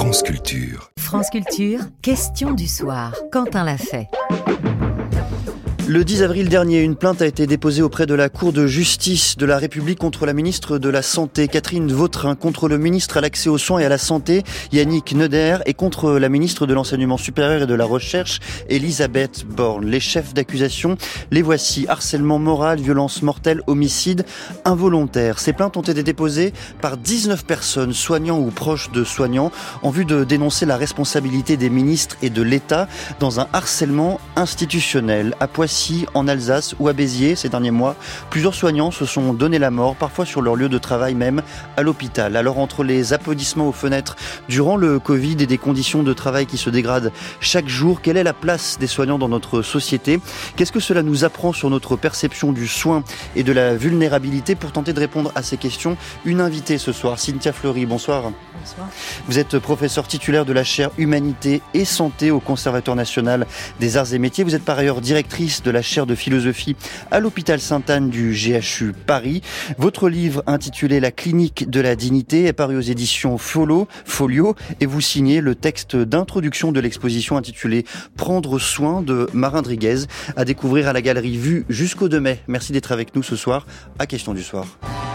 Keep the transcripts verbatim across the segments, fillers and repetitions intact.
France Culture. France Culture, question du soir. Quentin l'a fait. Le dix avril dernier, une plainte a été déposée auprès de la Cour de justice de la République contre la ministre de la Santé, Catherine Vautrin, contre le ministre à l'accès aux soins et à la santé, Yannick Neuder, et contre la ministre de l'Enseignement supérieur et de la Recherche, Elisabeth Borne. Les chefs d'accusation, les voici: harcèlement moral, violence mortelle, homicide involontaire. Ces plaintes ont été déposées par dix-neuf personnes, soignants ou proches de soignants, en vue de dénoncer la responsabilité des ministres et de l'État dans un harcèlement institutionnel. À Poissy, en Alsace ou à Béziers, ces derniers mois, plusieurs soignants se sont donné la mort, parfois sur leur lieu de travail même, à l'hôpital. Alors, entre les applaudissements aux fenêtres durant le Covid et des conditions de travail qui se dégradent chaque jour, quelle est la place des soignants dans notre société? Qu'est-ce que cela nous apprend sur notre perception du soin et de la vulnérabilité? Pour tenter de répondre à ces questions, une invitée ce soir, Cynthia Fleury. Bonsoir. Bonsoir. Vous êtes professeure titulaire de la chaire Humanité et Santé au Conservatoire national des arts et métiers. Vous êtes par ailleurs directrice de la chaire de philosophie à l'hôpital Sainte-Anne du G H U Paris. Votre livre intitulé La clinique de la dignité est paru aux éditions Folio, Folio et vous signez le texte d'introduction de l'exposition intitulée Prendre soin de Marin Driguez, à découvrir à la galerie Vue jusqu'au deux mai. Merci d'être avec nous ce soir à Question du soir.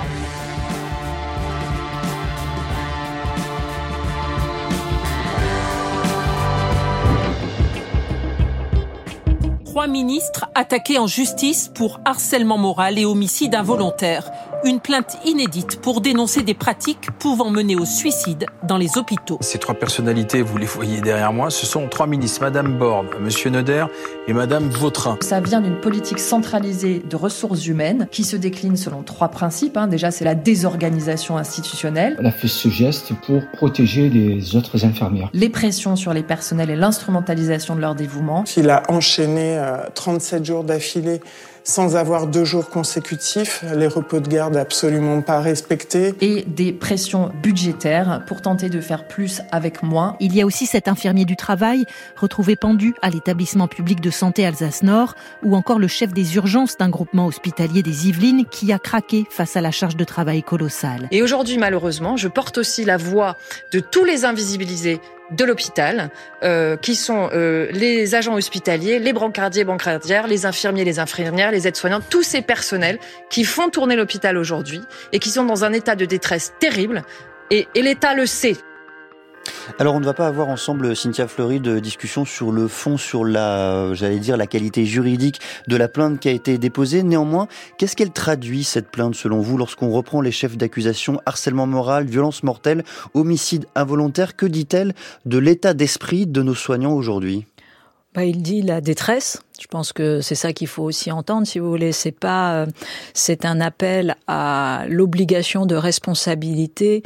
Trois ministres attaqués en justice pour harcèlement moral et homicide involontaire. Une plainte inédite pour dénoncer des pratiques pouvant mener au suicide dans les hôpitaux. Ces trois personnalités, vous les voyez derrière moi, ce sont trois ministres, Madame Borne, Monsieur Neuder et Madame Vautrin. Ça vient d'une politique centralisée de ressources humaines qui se décline selon trois principes. Hein. Déjà, c'est la désorganisation institutionnelle. Elle a fait ce geste pour protéger les autres infirmières. Les pressions sur les personnels et l'instrumentalisation de leur dévouement. Il a enchaîné euh, trente-sept jours d'affilée sans avoir deux jours consécutifs, les repos de garde absolument pas respectés. Et des pressions budgétaires pour tenter de faire plus avec moins. Il y a aussi cet infirmier du travail retrouvé pendu à l'établissement public de santé Alsace-Nord, ou encore le chef des urgences d'un groupement hospitalier des Yvelines qui a craqué face à la charge de travail colossale. Et aujourd'hui, malheureusement, je porte aussi la voix de tous les invisibilisés de l'hôpital, euh, qui sont euh, les agents hospitaliers, les brancardiers, brancardières, les infirmiers, les infirmières, les aides-soignantes, tous ces personnels qui font tourner l'hôpital aujourd'hui et qui sont dans un état de détresse terrible, et, et l'État le sait. Alors, on ne va pas avoir ensemble, Cynthia Fleury, de discussion sur le fond, sur la, j'allais dire, la qualité juridique de la plainte qui a été déposée. Néanmoins, qu'est-ce qu'elle traduit, cette plainte, selon vous, lorsqu'on reprend les chefs d'accusation, harcèlement moral, violence mortelle, homicide involontaire? Que dit-elle de l'état d'esprit de nos soignants aujourd'hui? Bah, il dit la détresse. Je pense que c'est ça qu'il faut aussi entendre, si vous voulez. C'est pas, euh, c'est un appel à l'obligation de responsabilité,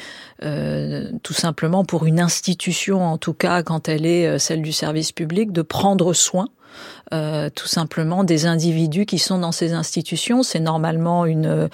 euh, tout simplement pour une institution, en tout cas quand elle est euh, celle du service public, de prendre soin. Euh, tout simplement des individus qui sont dans ces institutions. C'est normalement une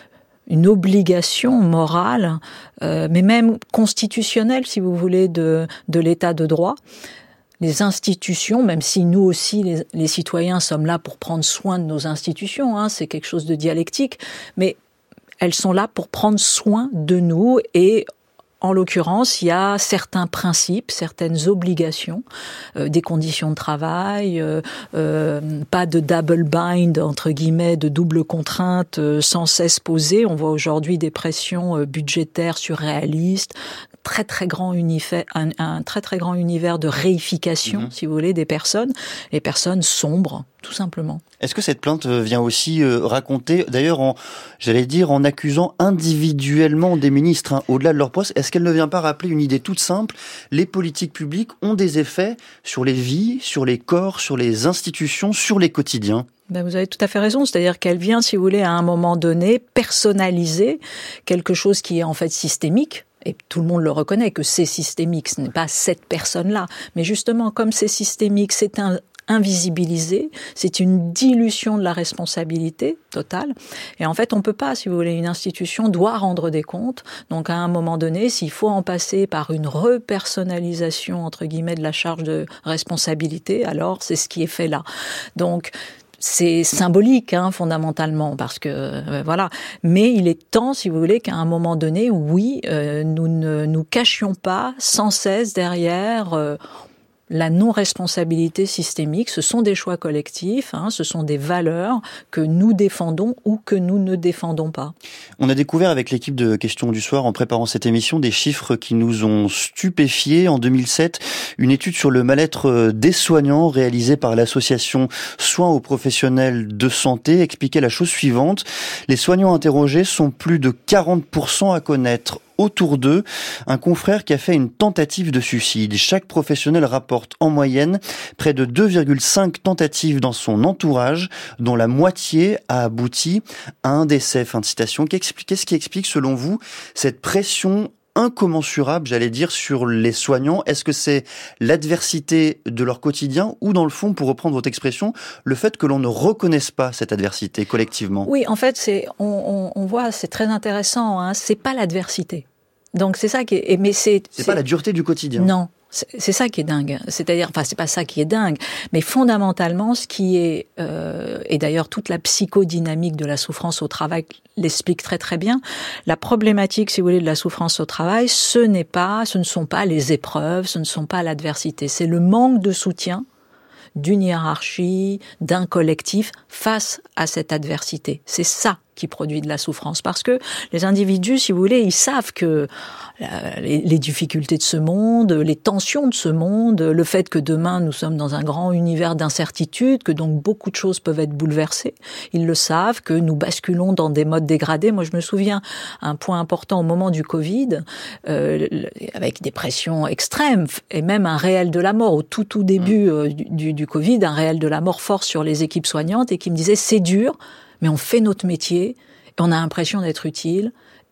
une obligation morale, euh, mais même constitutionnelle, si vous voulez, de de l'état de droit. Les institutions, même si nous aussi, les, les citoyens, sommes là pour prendre soin de nos institutions, hein, c'est quelque chose de dialectique, mais elles sont là pour prendre soin de nous et en l'occurrence, il y a certains principes, certaines obligations, euh, des conditions de travail, euh, euh, pas de double bind, entre guillemets, de double contrainte euh, sans cesse posée. On voit aujourd'hui des pressions euh, budgétaires surréalistes, très très grand univers, un, un très très grand univers de réification, mmh. si vous voulez, des personnes, les personnes sombres, tout simplement. Est-ce que cette plainte vient aussi euh, raconter, d'ailleurs, en, j'allais dire, en accusant individuellement des ministres, hein, au-delà de leur poste, est-ce qu'elle ne vient pas rappeler une idée toute simple? Les politiques publiques ont des effets sur les vies, sur les corps, sur les institutions, sur les quotidiens. Ben vous avez tout à fait raison, c'est-à-dire qu'elle vient, si vous voulez, à un moment donné, personnaliser quelque chose qui est en fait systémique. Et tout le monde le reconnaît que c'est systémique, ce n'est pas cette personne-là. Mais justement, comme c'est systémique, c'est un invisibilisé, c'est une dilution de la responsabilité totale. Et en fait, on peut pas, si vous voulez, une institution doit rendre des comptes. Donc, à un moment donné, s'il faut en passer par une repersonnalisation, entre guillemets, de la charge de responsabilité, alors c'est ce qui est fait là. Donc, c'est symbolique, hein, fondamentalement, parce que euh, voilà. Mais il est temps, si vous voulez, qu'à un moment donné, oui, euh, nous ne nous cachions pas sans cesse derrière euh, la non-responsabilité systémique. Ce sont des choix collectifs, hein, ce sont des valeurs que nous défendons ou que nous ne défendons pas. On a découvert avec l'équipe de Questions du Soir, en préparant cette émission, des chiffres qui nous ont stupéfiés. En deux mille sept, une étude sur le mal-être des soignants réalisée par l'association Soins aux professionnels de santé expliquait la chose suivante. Les soignants interrogés sont plus de quarante pour cent à connaître autour d'eux un confrère qui a fait une tentative de suicide. Chaque professionnel rapporte en moyenne près de deux virgule cinq tentatives dans son entourage, dont la moitié a abouti à un décès. Fin de citation. Qu'est-ce qui explique, selon vous, cette pression incommensurable, j'allais dire, sur les soignants? Est-ce que c'est l'adversité de leur quotidien ou, dans le fond, pour reprendre votre expression, le fait que l'on ne reconnaisse pas cette adversité collectivement? Oui, en fait, c'est, on, on, on voit, c'est très intéressant, hein, c'est pas l'adversité. Donc c'est ça qui est, mais c'est... C'est, c'est pas la dureté du quotidien. Non. C'est ça qui est dingue. C'est-à-dire, enfin, c'est pas ça qui est dingue, mais fondamentalement, ce qui est, euh, et d'ailleurs toute la psychodynamique de la souffrance au travail l'explique très très bien. La problématique, si vous voulez, de la souffrance au travail, ce n'est pas, ce ne sont pas les épreuves, ce ne sont pas l'adversité, c'est le manque de soutien d'une hiérarchie, d'un collectif face à cette adversité. C'est ça qui produit de la souffrance. Parce que les individus, si vous voulez, ils savent que les, les difficultés de ce monde, les tensions de ce monde, le fait que demain nous sommes dans un grand univers d'incertitude, que donc beaucoup de choses peuvent être bouleversées, ils le savent, que nous basculons dans des modes dégradés. Moi, je me souviens, un point important au moment du Covid, euh, avec des pressions extrêmes, et même un réel de la mort, au tout tout début euh, du, du Covid, un réel de la mort fort sur les équipes soignantes, et qui me disait, c'est dur, mais on fait notre métier, et on a l'impression d'être utile.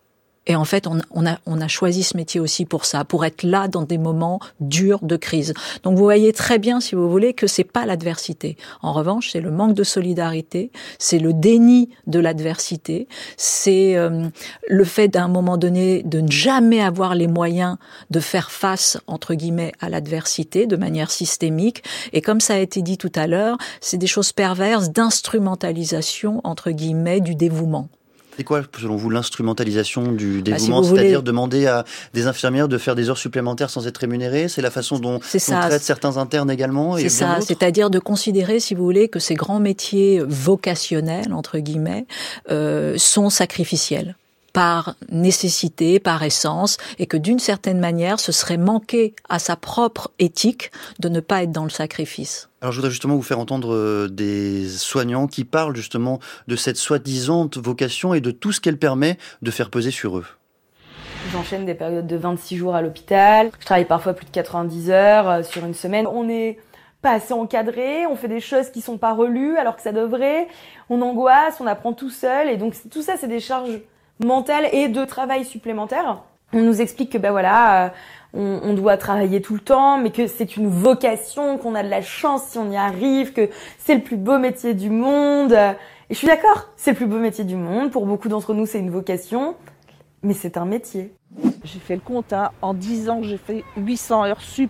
Et en fait, on, on, a, on a choisi ce métier aussi pour ça, pour être là dans des moments durs de crise. Donc vous voyez très bien, si vous voulez, que c'est pas l'adversité. En revanche, c'est le manque de solidarité, c'est le déni de l'adversité, c'est euh, le fait d'un moment donné de ne jamais avoir les moyens de faire face, entre guillemets, à l'adversité de manière systémique. Et comme ça a été dit tout à l'heure, c'est des choses perverses d'instrumentalisation, entre guillemets, du dévouement. C'est quoi, selon vous, l'instrumentalisation du dévouement? Bah, si C'est-à-dire voulez... demander à des infirmières de faire des heures supplémentaires sans être rémunérées? C'est la façon dont on traite certains internes également? C'est ça, c'est-à-dire de considérer, si vous voulez, que ces grands métiers vocationnels, entre guillemets, euh, sont sacrificiels par nécessité, par essence, et que d'une certaine manière, ce serait manquer à sa propre éthique de ne pas être dans le sacrifice. Alors je voudrais justement vous faire entendre des soignants qui parlent justement de cette soi-disant vocation et de tout ce qu'elle permet de faire peser sur eux. J'enchaîne des périodes de vingt-six jours à l'hôpital, je travaille parfois plus de quatre-vingt-dix heures sur une semaine. On est pas assez encadré, on fait des choses qui sont pas relues alors que ça devrait, on angoisse, on apprend tout seul, et donc tout ça c'est des charges mentales et de travail supplémentaires. On nous explique que ben voilà, euh, on, on doit travailler tout le temps, mais que c'est une vocation, qu'on a de la chance si on y arrive, que c'est le plus beau métier du monde. Et je suis d'accord, c'est le plus beau métier du monde. Pour beaucoup d'entre nous, c'est une vocation, mais c'est un métier. J'ai fait le compte, hein. En dix ans, j'ai fait huit cents heures sup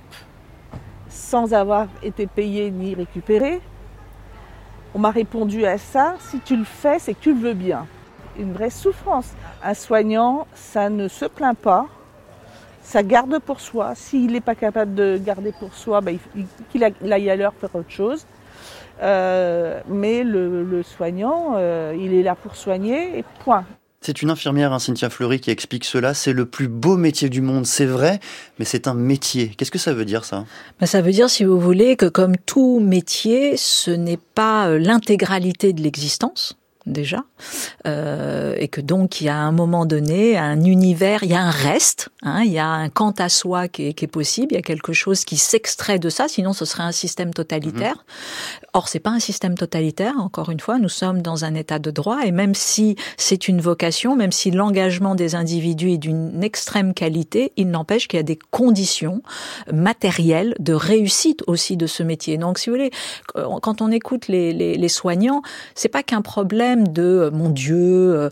sans avoir été payée ni récupérée. On m'a répondu à ça, si tu le fais, c'est que tu le veux bien. Une vraie souffrance. Un soignant, ça ne se plaint pas, ça garde pour soi. S'il n'est pas capable de garder pour soi, ben, il, qu'il aille ailleurs faire autre chose. Euh, mais le, le soignant, euh, il est là pour soigner et point. C'est une infirmière, hein, Cynthia Fleury, qui explique cela. C'est le plus beau métier du monde, c'est vrai, mais c'est un métier. Qu'est-ce que ça veut dire, ça? Ben, ça veut dire, si vous voulez, que comme tout métier, ce n'est pas l'intégralité de l'existence. Déjà, euh, et que donc il y a un moment donné un univers, il y a un reste, hein, il y a un quant à soi qui est, qui est possible, il y a quelque chose qui s'extrait de ça, sinon ce serait un système totalitaire. Mmh. Or c'est pas un système totalitaire, encore une fois, nous sommes dans un état de droit, et même si c'est une vocation, même si l'engagement des individus est d'une extrême qualité, il n'empêche qu'il y a des conditions matérielles de réussite aussi de ce métier. Donc si vous voulez, quand on écoute les, les, les soignants, c'est pas qu'un problème système de « mon Dieu, euh,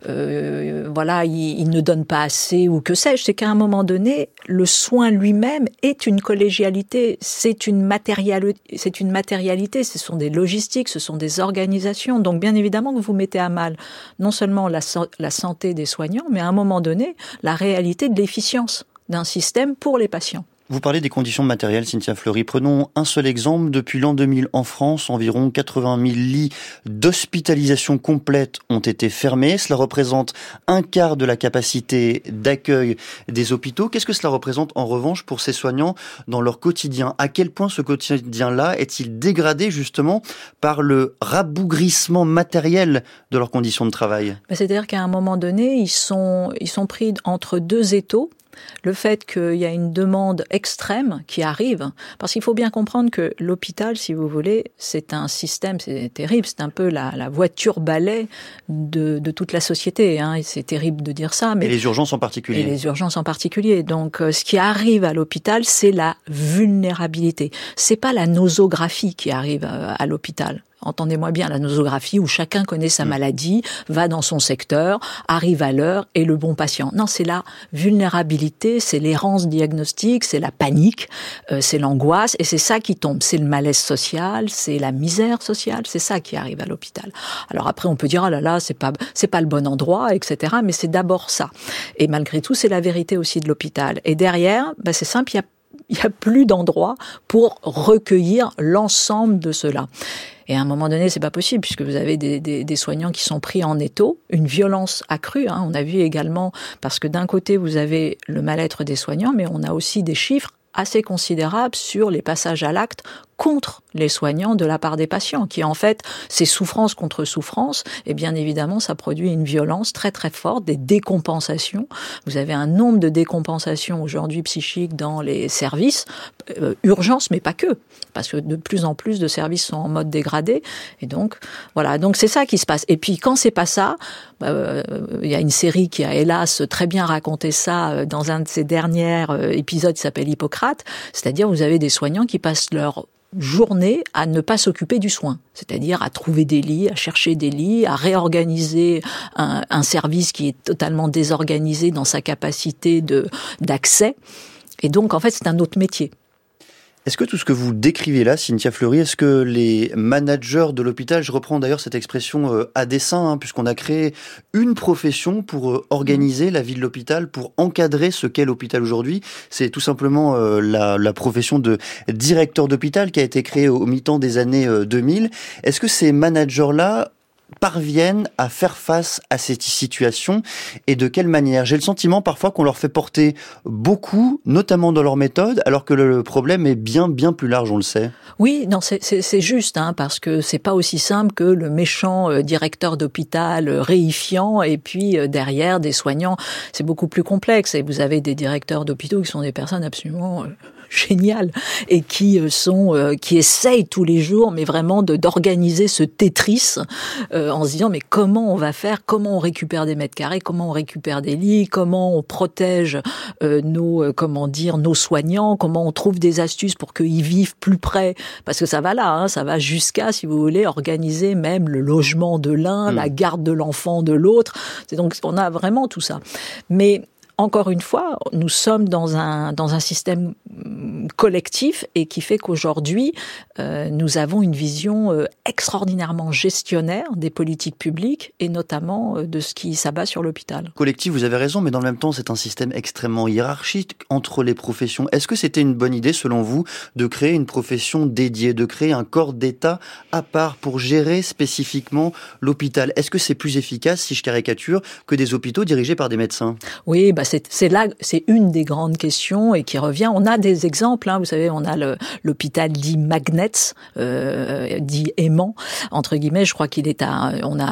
euh, voilà, il, il ne donne pas assez » ou que sais-je. C'est qu'à un moment donné, le soin lui-même est une collégialité, c'est une matérialité, c'est une matérialité, ce sont des logistiques, ce sont des organisations. Donc bien évidemment que vous mettez à mal non seulement la, la santé des soignants, mais à un moment donné, la réalité de l'efficience d'un système pour les patients. Vous parlez des conditions matérielles, Cynthia Fleury. Prenons un seul exemple. Depuis l'an deux mille, en France, environ quatre-vingt mille lits d'hospitalisation complète ont été fermés. Cela représente un quart de la capacité d'accueil des hôpitaux. Qu'est-ce que cela représente en revanche pour ces soignants dans leur quotidien ? À quel point ce quotidien-là est-il dégradé justement par le rabougrissement matériel de leurs conditions de travail ? C'est-à-dire qu'à un moment donné, ils sont, ils sont pris entre deux étaux. Le fait qu'il y a une demande extrême qui arrive, parce qu'il faut bien comprendre que l'hôpital, si vous voulez, c'est un système, c'est terrible, c'est un peu la, la voiture balai de, de toute la société, hein, et c'est terrible de dire ça. Mais et les urgences en particulier. Et les urgences en particulier. Donc, euh, ce qui arrive à l'hôpital, c'est la vulnérabilité. C'est pas la nosographie qui arrive à, à l'hôpital. Entendez-moi bien, la nosographie où chacun connaît sa maladie, va dans son secteur, arrive à l'heure et le bon patient. Non, c'est la vulnérabilité, c'est l'errance diagnostique, c'est la panique, euh, c'est l'angoisse et c'est ça qui tombe. C'est le malaise social, c'est la misère sociale, c'est ça qui arrive à l'hôpital. Alors après, on peut dire, oh là là, c'est pas, c'est pas le bon endroit, et cetera. Mais c'est d'abord ça. Et malgré tout, c'est la vérité aussi de l'hôpital. Et derrière, ben c'est simple, il y a il n'y a plus d'endroit pour recueillir l'ensemble de cela. Et à un moment donné, c'est pas possible puisque vous avez des, des, des soignants qui sont pris en étau, une violence accrue. Hein. On a vu également, parce que d'un côté, vous avez le mal-être des soignants, mais on a aussi des chiffres assez considérables sur les passages à l'acte contre les soignants de la part des patients, qui en fait, c'est souffrance contre souffrance, et bien évidemment, ça produit une violence très très forte, des décompensations. Vous avez un nombre de décompensations aujourd'hui psychiques dans les services, euh, urgences, mais pas que, parce que de plus en plus de services sont en mode dégradé, et donc, voilà, donc c'est ça qui se passe. Et puis, quand c'est pas ça, euh, il y a une série qui a hélas très bien raconté ça dans un de ses derniers épisodes qui s'appelle Hippocrate, c'est-à-dire vous avez des soignants qui passent leur journée à ne pas s'occuper du soin, c'est-à-dire à trouver des lits, à chercher des lits, à réorganiser un, un service qui est totalement désorganisé dans sa capacité de, d'accès. Et donc, en fait, c'est un autre métier. Est-ce que tout ce que vous décrivez là, Cynthia Fleury, est-ce que les managers de l'hôpital, je reprends d'ailleurs cette expression euh, à dessein, hein, puisqu'on a créé une profession pour euh, organiser la vie de l'hôpital, pour encadrer ce qu'est l'hôpital aujourd'hui, c'est tout simplement euh, la, la profession de directeur d'hôpital qui a été créée au, au mi-temps des années euh, deux mille. Est-ce que ces managers-là parviennent à faire face à cette situation et de quelle manière ? J'ai le sentiment parfois qu'on leur fait porter beaucoup, notamment dans leur méthode, alors que le problème est bien bien plus large, on le sait. Oui, non, c'est, c'est, c'est juste, hein, parce que c'est pas aussi simple que le méchant euh, directeur d'hôpital euh, réifiant et puis euh, derrière des soignants. C'est beaucoup plus complexe et vous avez des directeurs d'hôpitaux qui sont des personnes absolument euh, géniales et qui euh, sont euh, qui essayent tous les jours, mais vraiment de d'organiser ce Tetris. Euh, en se disant mais comment on va faire, comment on récupère des mètres carrés, comment on récupère des lits, comment on protège euh, nos euh, comment dire nos soignants, comment on trouve des astuces pour qu'ils vivent plus près, parce que ça va là, hein, ça va jusqu'à, si vous voulez, organiser même le logement de l'un, mmh. la garde de l'enfant de l'autre. C'est donc on a vraiment tout ça. Mais encore une fois, nous sommes dans un dans un système collectif et qui fait qu'aujourd'hui, euh, nous avons une vision euh, extraordinairement gestionnaire des politiques publiques et notamment euh, de ce qui s'abat sur l'hôpital. Collectif, vous avez raison, mais dans le même temps, c'est un système extrêmement hiérarchique entre les professions. Est-ce que c'était une bonne idée, selon vous, de créer une profession dédiée, de créer un corps d'État à part pour gérer spécifiquement l'hôpital ? Est-ce que c'est plus efficace, si je caricature, que des hôpitaux dirigés par des médecins ? Oui, bah c'est, c'est là, c'est une des grandes questions et qui revient. On a des exemples, hein, vous savez, on a le, l'hôpital dit Magnets, euh, dit aimant, entre guillemets, je crois qu'il est à, on a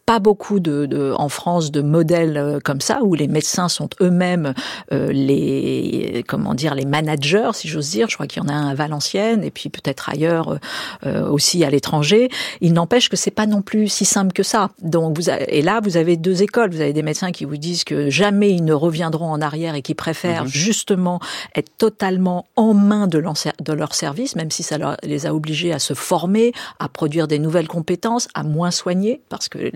pas beaucoup de, de en France de modèles euh, comme ça où les médecins sont eux-mêmes euh, les comment dire les managers, si j'ose dire. Je crois qu'il y en a un à Valenciennes et puis peut-être ailleurs euh, aussi à l'étranger. Il n'empêche que c'est pas non plus si simple que ça. Donc vous avez, et là vous avez deux écoles. Vous avez des médecins qui vous disent que jamais ils ne reviendront en arrière et qui préfèrent mmh. justement être totalement en main de, de leur service, même si ça leur, les a obligés à se former, à produire des nouvelles compétences, à moins soigner, parce que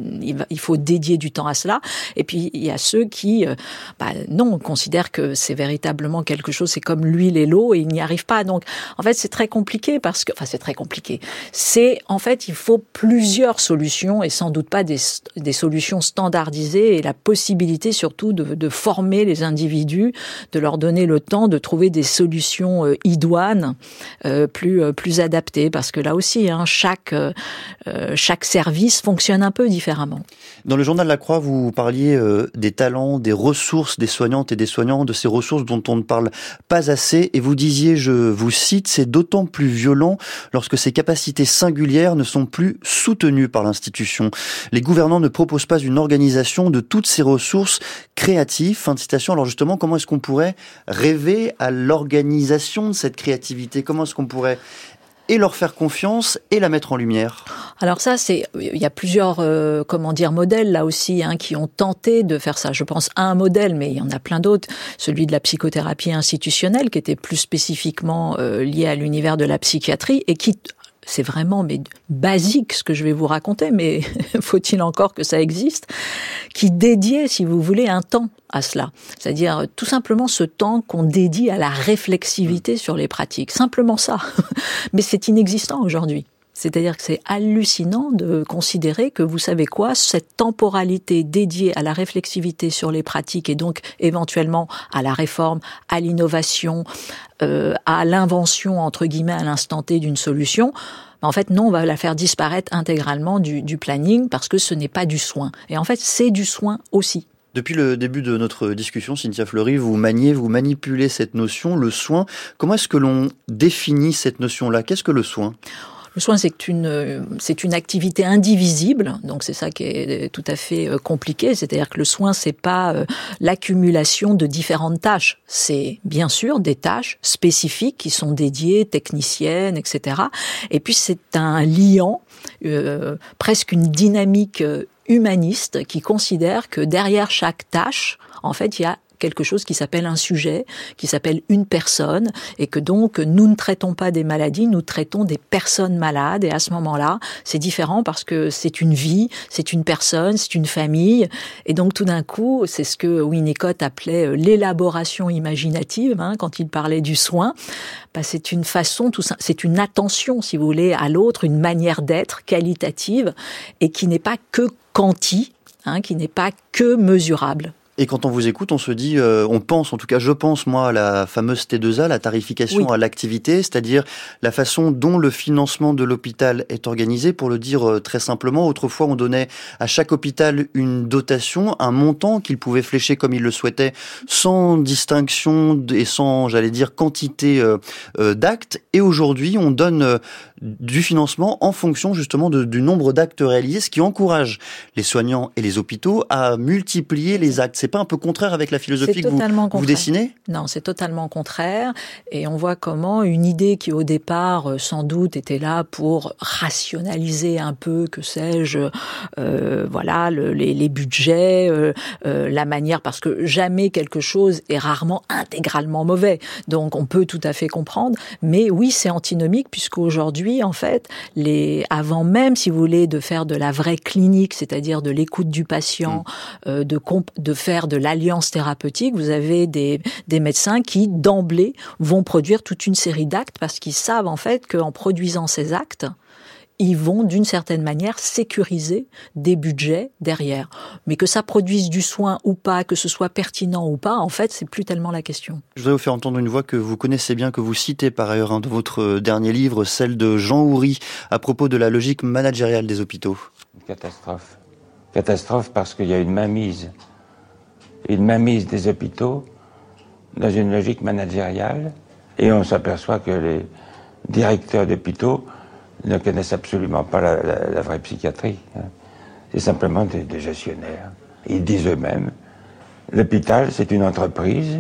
il faut dédier du temps à cela. Et puis il y a ceux qui, bah, non, considèrent que c'est véritablement quelque chose, c'est comme l'huile et l'eau, et ils n'y arrivent pas. Donc en fait c'est très compliqué parce que, enfin c'est très compliqué. C'est en fait il faut plusieurs solutions et sans doute pas des, des solutions standardisées et la possibilité surtout de, de former les individus, de leur donner le temps de trouver des solutions euh, idoines, euh, plus euh, plus adaptées, parce que là aussi, hein, chaque euh, chaque service fonctionne un peu différemment. Dans le journal La Croix, vous parliez euh, des talents, des ressources des soignantes et des soignants, de ces ressources dont on ne parle pas assez, et vous disiez, je vous cite, c'est d'autant plus violent lorsque ces capacités singulières ne sont plus soutenues par l'institution. Les gouvernants ne proposent pas une organisation de toutes ces ressources créatives. Fin de citation. Alors justement, comment est-ce qu'on pourrait rêver à l'organisation de cette créativité? Comment est-ce qu'on pourrait et leur faire confiance et la mettre en lumière? Alors ça, c'est, il y a plusieurs, euh, comment dire, modèles là aussi, hein, qui ont tenté de faire ça. Je pense à un modèle, mais il y en a plein d'autres. Celui de la psychothérapie institutionnelle, qui était plus spécifiquement euh, lié à l'univers de la psychiatrie et qui c'est vraiment mais basique ce que je vais vous raconter, mais faut-il encore que ça existe, qui dédiait, si vous voulez, un temps à cela. C'est-à-dire tout simplement ce temps qu'on dédie à la réflexivité sur les pratiques. Simplement ça. Mais c'est inexistant aujourd'hui. C'est-à-dire que c'est hallucinant de considérer que, vous savez quoi, cette temporalité dédiée à la réflexivité sur les pratiques et donc éventuellement à la réforme, à l'innovation, euh, à l'invention, entre guillemets, à l'instant T d'une solution, en fait, non, on va la faire disparaître intégralement du, du planning parce que ce n'est pas du soin. Et en fait, c'est du soin aussi. Depuis le début de notre discussion, Cynthia Fleury, vous maniez, vous manipulez cette notion, le soin. Comment est-ce que l'on définit cette notion-là? Qu'est-ce que le soin? Le soin, c'est une, c'est une activité indivisible, donc c'est ça qui est tout à fait compliqué. C'est-à-dire que le soin, c'est pas l'accumulation de différentes tâches. C'est bien sûr des tâches spécifiques qui sont dédiées, techniciennes, et cetera. Et puis c'est un liant, euh, presque une dynamique humaniste qui considère que derrière chaque tâche, en fait, il y a quelque chose qui s'appelle un sujet, qui s'appelle une personne, et que donc nous ne traitons pas des maladies, nous traitons des personnes malades, et à ce moment-là, c'est différent parce que c'est une vie, c'est une personne, c'est une famille, et donc tout d'un coup, c'est ce que Winnicott appelait l'élaboration imaginative, hein, quand il parlait du soin, bah, c'est une façon, tout ça, c'est une attention, si vous voulez, à l'autre, une manière d'être qualitative, et qui n'est pas que quanti, hein, qui n'est pas que mesurable. Et quand on vous écoute, on se dit, euh, on pense, en tout cas je pense moi à la fameuse T deux A, la tarification oui. à l'activité, c'est-à-dire la façon dont le financement de l'hôpital est organisé. Pour le dire euh, très simplement, autrefois on donnait à chaque hôpital une dotation, un montant qu'il pouvait flécher comme il le souhaitait, sans distinction et sans, j'allais dire, quantité euh, euh, d'actes. Et aujourd'hui, on donne euh, du financement en fonction justement de, du nombre d'actes réalisés, ce qui encourage les soignants et les hôpitaux à multiplier les actes. C'est pas un peu contraire avec la philosophie que vous, vous dessinez? Non, c'est totalement contraire. Et on voit comment une idée qui au départ, sans doute, était là pour rationaliser un peu, que sais-je, euh, voilà, le, les, les budgets, euh, euh, la manière, parce que jamais quelque chose est rarement intégralement mauvais. Donc on peut tout à fait comprendre. Mais oui, c'est antinomique puisqu'aujourd'hui, en fait, les, avant même, si vous voulez, de faire de la vraie clinique, c'est-à-dire de l'écoute du patient, mmh. euh, de, comp- de faire de l'alliance thérapeutique, vous avez des, des médecins qui, d'emblée, vont produire toute une série d'actes parce qu'ils savent, en fait, qu'en produisant ces actes, ils vont, d'une certaine manière, sécuriser des budgets derrière. Mais que ça produise du soin ou pas, que ce soit pertinent ou pas, en fait, c'est plus tellement la question. Je voudrais vous faire entendre une voix que vous connaissez bien, que vous citez par ailleurs hein, dans votre dernier livre, celle de Jean Houry, à propos de la logique managériale des hôpitaux. Une catastrophe. Catastrophe parce qu'il y a une mainmise. Une mainmise des hôpitaux dans une logique managériale et on s'aperçoit que les directeurs d'hôpitaux ne connaissent absolument pas la, la, la vraie psychiatrie. c'est simplement des, des gestionnaires. Ils disent eux-mêmes, l'hôpital, c'est une entreprise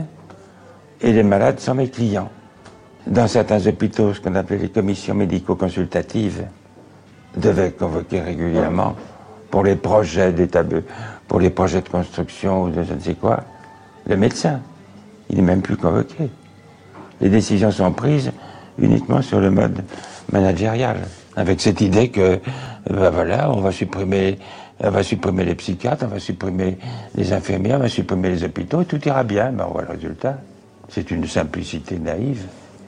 et les malades sont mes clients. Dans certains hôpitaux, ce qu'on appelait les commissions médico-consultatives devaient convoquer régulièrement pour les projets d'état, pour les projets de construction ou de je ne sais quoi, le médecin. Il n'est même plus convoqué. Les décisions sont prises uniquement sur le mode managérial, avec cette idée que, ben voilà, on va supprimer, on va supprimer les psychiatres, on va supprimer les infirmières, on va supprimer les hôpitaux, et tout ira bien. Ben on voit le résultat. C'est une simplicité naïve,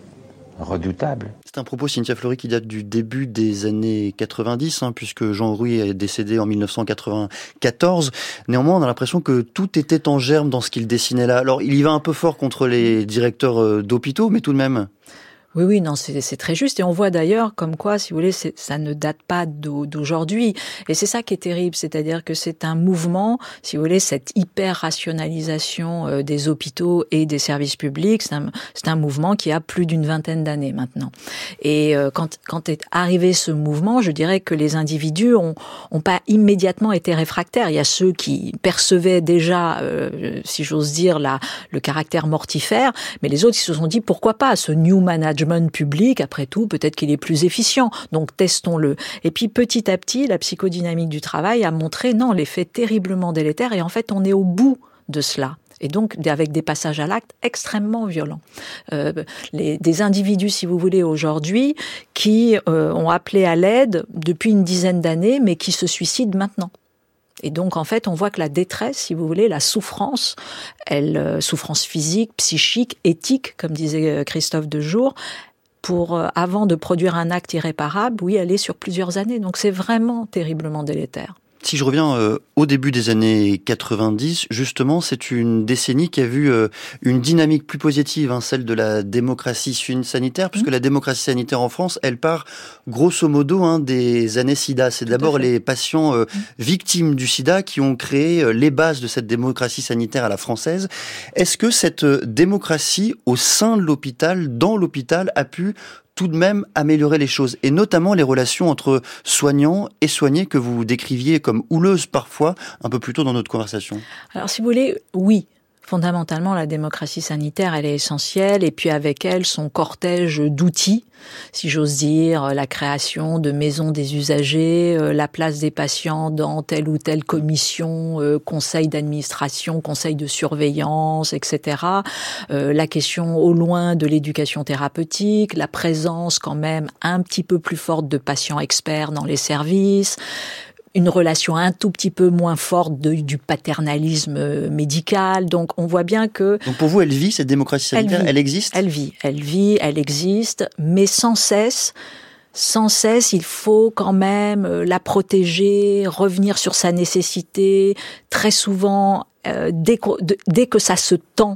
redoutable. C'est un propos, Cynthia Fleury, qui date du début des années quatre-vingt-dix, hein, puisque Jean Houry est décédé en dix-neuf cent quatre-vingt-quatorze. Néanmoins, on a l'impression que tout était en germe dans ce qu'il dessinait là. Alors, il y va un peu fort contre les directeurs d'hôpitaux, mais tout de même... Oui, oui, non, c'est, c'est très juste. Et on voit d'ailleurs comme quoi, si vous voulez, c'est, ça ne date pas d'aujourd'hui. Et c'est ça qui est terrible, c'est-à-dire que c'est un mouvement, si vous voulez, cette hyper-rationalisation euh, des hôpitaux et des services publics, c'est un, c'est un mouvement qui a plus d'une vingtaine d'années maintenant. Et euh, quand, quand est arrivé ce mouvement, je dirais que les individus ont, ont pas immédiatement été réfractaires. Il y a ceux qui percevaient déjà, euh, si j'ose dire, la, le caractère mortifère, mais les autres, ils se sont dit, pourquoi pas ce new management public, après tout, peut-être qu'il est plus efficient. Donc, testons-le. Et puis, petit à petit, la psychodynamique du travail a montré, non, l'effet terriblement délétère. Et en fait, on est au bout de cela. Et donc, avec des passages à l'acte extrêmement violents. Euh, les, des individus, si vous voulez, aujourd'hui, qui euh, ont appelé à l'aide depuis une dizaine d'années, mais qui se suicident maintenant. Et donc, en fait, on voit que la détresse, si vous voulez, la souffrance, elle, euh, souffrance physique, psychique, éthique, comme disait Christophe Dejour, pour, euh, avant de produire un acte irréparable, oui, elle est sur plusieurs années. Donc, c'est vraiment terriblement délétère. Si je reviens euh, au début des années quatre-vingt-dix, justement, c'est une décennie qui a vu euh, une dynamique plus positive, hein, celle de la démocratie sanitaire, puisque mmh. la démocratie sanitaire en France, elle part grosso modo hein, des années SIDA. C'est Tout d'abord les patients euh, mmh. victimes du sida qui ont créé euh, les bases de cette démocratie sanitaire à la française. Est-ce que cette euh, démocratie au sein de l'hôpital, dans l'hôpital, a pu tout de même améliorer les choses, et notamment les relations entre soignants et soignés que vous décriviez comme houleuses parfois, un peu plus tôt dans notre conversation? Alors si vous voulez, oui. Fondamentalement, la démocratie sanitaire, elle est essentielle, et puis avec elle, son cortège d'outils, si j'ose dire, la création de maisons des usagers, la place des patients dans telle ou telle commission, conseil d'administration, conseil de surveillance, et cetera. La question au loin de l'éducation thérapeutique, la présence quand même un petit peu plus forte de patients experts dans les services, une relation un tout petit peu moins forte de, du paternalisme médical. Donc, on voit bien que... Donc, pour vous, elle vit, cette démocratie sanitaire, elle, elle existe ? Elle vit, elle vit, elle existe, mais sans cesse... Sans cesse, il faut quand même la protéger, revenir sur sa nécessité. Très souvent, euh, dès, que, dès que ça se tend,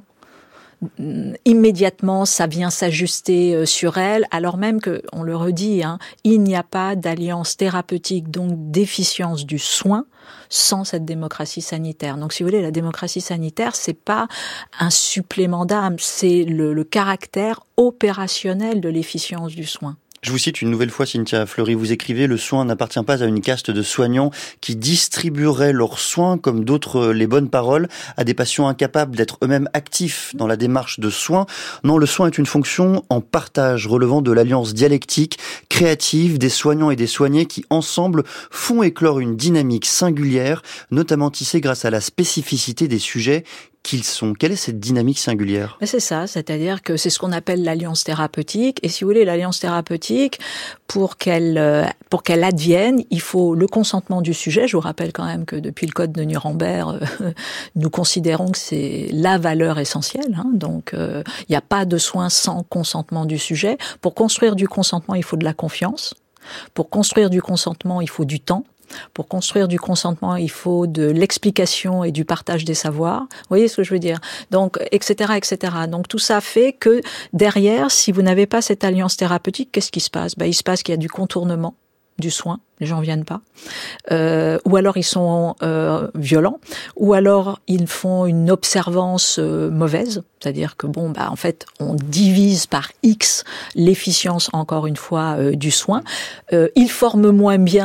immédiatement, ça vient s'ajuster sur elle, alors même que, on le redit, hein, il n'y a pas d'alliance thérapeutique, donc d'efficience du soin, sans cette démocratie sanitaire. Donc, si vous voulez, la démocratie sanitaire, c'est pas un supplément d'âme, c'est le, le caractère opérationnel de l'efficience du soin. Je vous cite une nouvelle fois, Cynthia Fleury, vous écrivez « Le soin n'appartient pas à une caste de soignants qui distribueraient leurs soins, comme d'autres les bonnes paroles, à des patients incapables d'être eux-mêmes actifs dans la démarche de soins. Non, le soin est une fonction en partage, relevant de l'alliance dialectique, créative des soignants et des soignés qui, ensemble, font éclore une dynamique singulière, notamment tissée grâce à la spécificité des sujets qu'ils sont. Quelle est cette dynamique singulière ? C'est ça, c'est-à-dire que c'est ce qu'on appelle l'alliance thérapeutique. Et si vous voulez, l'alliance thérapeutique, pour qu'elle pour qu'elle advienne, il faut le consentement du sujet. Je vous rappelle quand même que depuis le Code de Nuremberg, euh, nous considérons que c'est la valeur essentielle. Hein, donc, euh, il n'y a pas de soin sans consentement du sujet. Pour construire du consentement, il faut de la confiance. Pour construire du consentement, il faut du temps. Pour construire du consentement, il faut de l'explication et du partage des savoirs. Vous voyez ce que je veux dire ? Donc, et cetera, et cetera. Donc, tout ça fait que derrière, si vous n'avez pas cette alliance thérapeutique, qu'est-ce qui se passe ? Ben, il se passe qu'il y a du contournement du soin. Les gens viennent pas. Euh, ou alors ils sont euh, violents. Ou alors ils font une observance euh, mauvaise. C'est-à-dire que bon, bah en fait, on divise par X l'efficience, encore une fois, euh, du soin. Euh, ils forment moins bien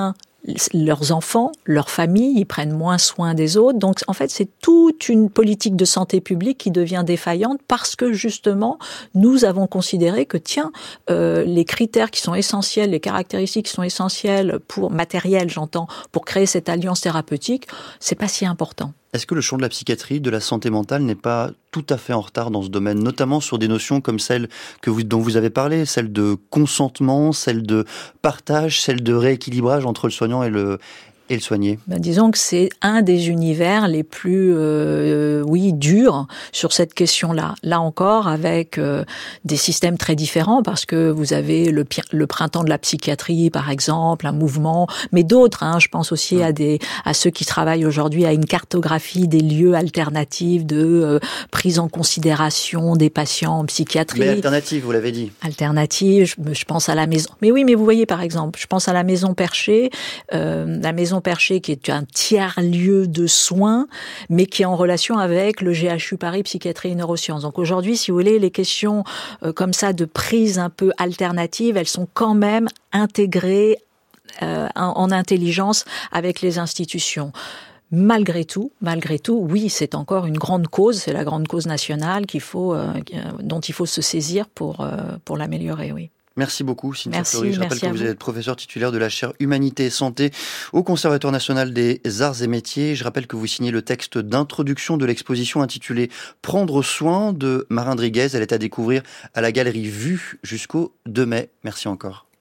leurs enfants, leurs familles, ils prennent moins soin des autres. Donc, en fait, c'est toute une politique de santé publique qui devient défaillante parce que, justement, nous avons considéré que, tiens, euh, les critères qui sont essentiels, les caractéristiques qui sont essentielles pour, matériel, j'entends, pour créer cette alliance thérapeutique, c'est pas si important. Est-ce que le champ de la psychiatrie, de la santé mentale n'est pas tout à fait en retard dans ce domaine, notamment sur des notions comme celle que vous, dont vous avez parlé, celle de consentement, celle de partage, celle de rééquilibrage entre le soignant et le, et le soigné? Ben, disons que c'est un des univers les plus, euh, oui, durs sur cette question-là. Là encore, avec euh, des systèmes très différents, parce que vous avez le, le printemps de la psychiatrie, par exemple, un mouvement, mais d'autres. Hein, je pense aussi mmh. à des à ceux qui travaillent aujourd'hui à une cartographie des lieux alternatifs de euh, prise en considération des patients en psychiatrie. Mais alternative, vous l'avez dit. Alternative, je, je pense à la maison. Mais oui, mais vous voyez, par exemple, je pense à la Maison Perchée, euh, la Maison Perchée qui est un tiers-lieu de soins, mais qui est en relation avec le G H U Paris Psychiatrie et Neurosciences. Donc aujourd'hui, si vous voulez, les questions euh, comme ça de prise un peu alternative, elles sont quand même intégrées euh, en, en intelligence avec les institutions. Malgré tout, malgré tout, oui, c'est encore une grande cause, c'est la grande cause nationale qu'il faut, euh, dont il faut se saisir pour, euh, pour l'améliorer, oui. Merci beaucoup, Cynthia merci, Fleury. Je rappelle que vous, vous êtes professeur titulaire de la chaire Humanité et Santé au Conservatoire national des arts et métiers. Je rappelle que vous signez le texte d'introduction de l'exposition intitulée « Prendre soin » de Marin Driguez. Elle est à découvrir à la galerie Vue jusqu'au deux mai. Merci encore.